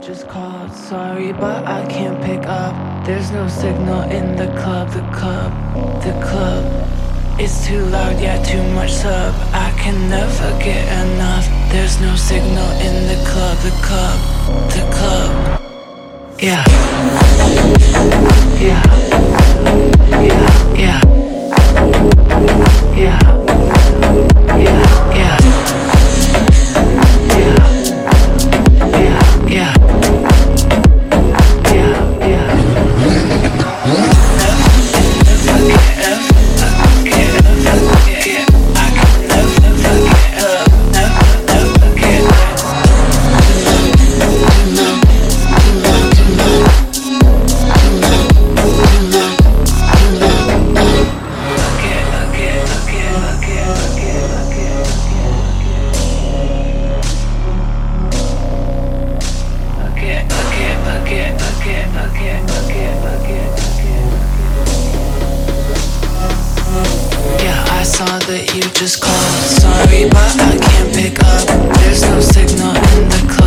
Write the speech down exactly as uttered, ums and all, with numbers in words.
just called. Sorry, but I can't pick up. There's no signal in the club, the club, the club. It's too loud, yeah, too much sub. I can never get enough. There's no signal in the club, the club, the club. Yeah. Yeah. Yeah. Yeah. Yeah. Yeah. Yeah. Yeah, yeah, yeah, yeah. Saw that you just called. Sorry, but I can't pick up. There's no signal in the club.